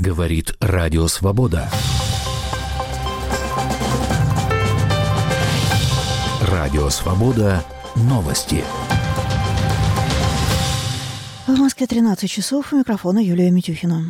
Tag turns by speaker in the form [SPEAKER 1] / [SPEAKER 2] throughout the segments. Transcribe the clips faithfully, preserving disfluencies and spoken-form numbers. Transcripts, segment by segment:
[SPEAKER 1] Говорит Радио Свобода. Радио Свобода. Новости.
[SPEAKER 2] В Москве тринадцать часов. У микрофона Юлия Митюхина.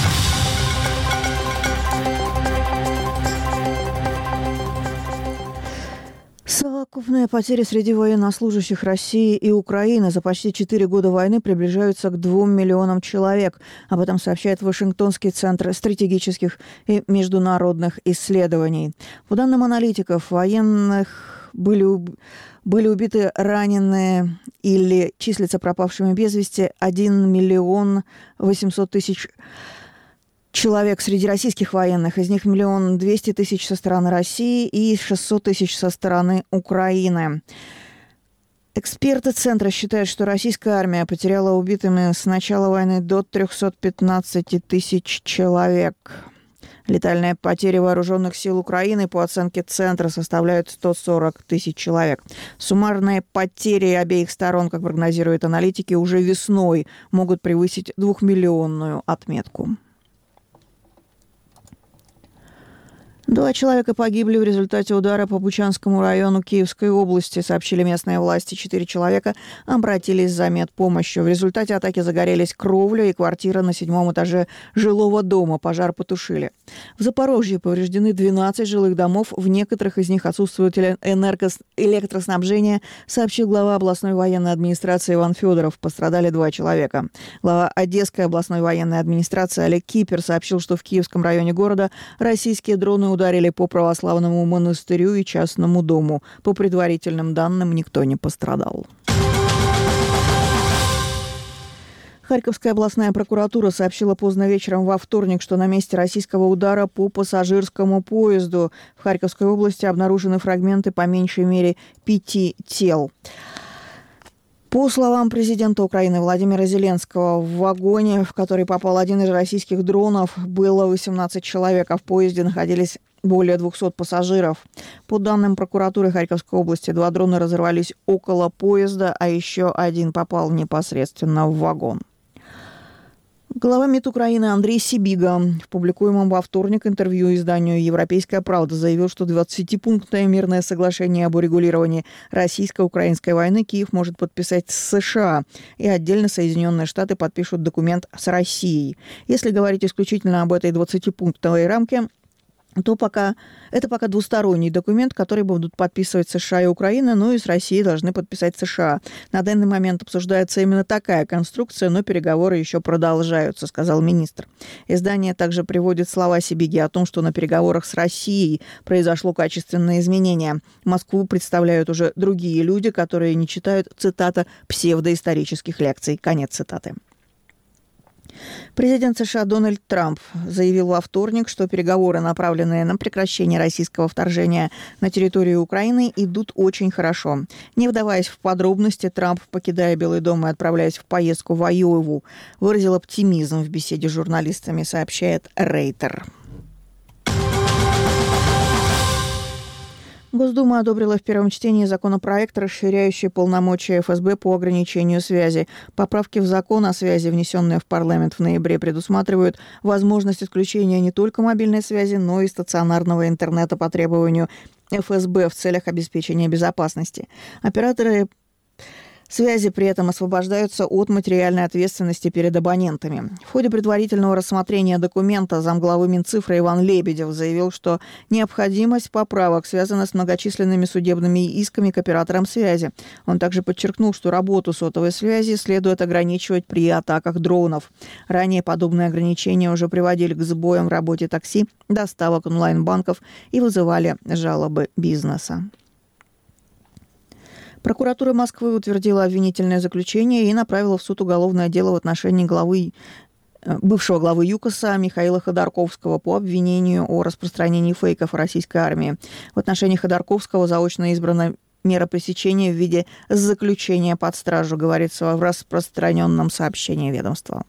[SPEAKER 2] Совокупные потери среди военнослужащих России и Украины за почти четыре года войны приближаются к двум миллионам человек. Об этом сообщает Вашингтонский центр стратегических и международных исследований. По данным аналитиков, военных были, были убиты, ранены или числятся пропавшими без вести один миллион восемьсот тысяч человек среди российских военных. Из них миллион двести тысяч со стороны России и шестьсот тысяч со стороны Украины. Эксперты Центра считают, что российская армия потеряла убитыми с начала войны до триста пятнадцать тысяч человек. Летальные потери вооруженных сил Украины, по оценке Центра, составляют сто сорок тысяч человек. Суммарные потери обеих сторон, как прогнозируют аналитики, уже весной могут превысить двухмиллионную отметку. Два человека погибли в результате удара по Бучанскому району Киевской области, сообщили местные власти. Четыре человека обратились за медпомощью. В результате атаки загорелись кровля и квартира на седьмом этаже жилого дома. Пожар потушили. В Запорожье повреждены двенадцать жилых домов. В некоторых из них отсутствует энергос... электроснабжение, сообщил глава областной военной администрации Иван Федоров. Пострадали два человека. Глава Одесской областной военной администрации Олег Кипер сообщил, что в Киевском районе города российские дроны ударили по православному монастырю и частному дому. По предварительным данным, никто не пострадал. Харьковская областная прокуратура сообщила поздно вечером во вторник, что на месте российского удара по пассажирскому поезду в Харьковской области обнаружены фрагменты по меньшей мере пяти тел. По словам президента Украины Владимира Зеленского, в вагоне, в который попал один из российских дронов, было восемнадцать человек, а в поезде находились более двухсот пассажиров. По данным прокуратуры Харьковской области, два дрона разорвались около поезда, а еще один попал непосредственно в вагон. Глава МИД Украины Андрей Сибига в публикуемом во вторник интервью изданию «Европейская правда» заявил, что двадцатипунктное мирное соглашение об урегулировании российско-украинской войны Киев может подписать с США, и отдельно Соединенные Штаты подпишут документ с Россией. Если говорить исключительно об этой двадцатипунктовой рамке, то пока это пока двусторонний документ, который будут подписывать США и Украина, но и с Россией должны подписать США. На данный момент обсуждается именно такая конструкция, но переговоры еще продолжаются, сказал министр. Издание также приводит слова Сибиги о том, что на переговорах с Россией произошло качественное изменение. Москву представляют уже другие люди, которые не читают, цитата, «псевдоисторических лекций». Конец цитаты. Президент США Дональд Трамп заявил во вторник, что переговоры, направленные на прекращение российского вторжения на территорию Украины, идут очень хорошо. Не вдаваясь в подробности, Трамп, покидая Белый дом и отправляясь в поездку в Айову, выразил оптимизм в беседе с журналистами, сообщает Рейтер. Госдума одобрила в первом чтении законопроект, расширяющий полномочия эф эс бэ по ограничению связи. Поправки в закон о связи, внесенные в парламент в ноябре, предусматривают возможность отключения не только мобильной связи, но и стационарного интернета по требованию эф эс бэ в целях обеспечения безопасности. Операторы связи при этом освобождаются от материальной ответственности перед абонентами. В ходе предварительного рассмотрения документа замглавы Минцифры Иван Лебедев заявил, что необходимость поправок связана с многочисленными судебными исками к операторам связи. Он также подчеркнул, что работу сотовой связи следует ограничивать при атаках дронов. Ранее подобные ограничения уже приводили к сбоям в работе такси, доставок онлайн-банков и вызывали жалобы бизнеса. Прокуратура Москвы утвердила обвинительное заключение и направила в суд уголовное дело в отношении главы, бывшего главы ЮКОСа Михаила Ходорковского по обвинению о распространении фейков о российской армии. В отношении Ходорковского заочно избрана мера пресечения в виде заключения под стражу, говорится в распространенном сообщении ведомства.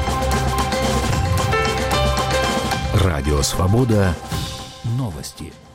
[SPEAKER 1] Радио Свобода. Новости.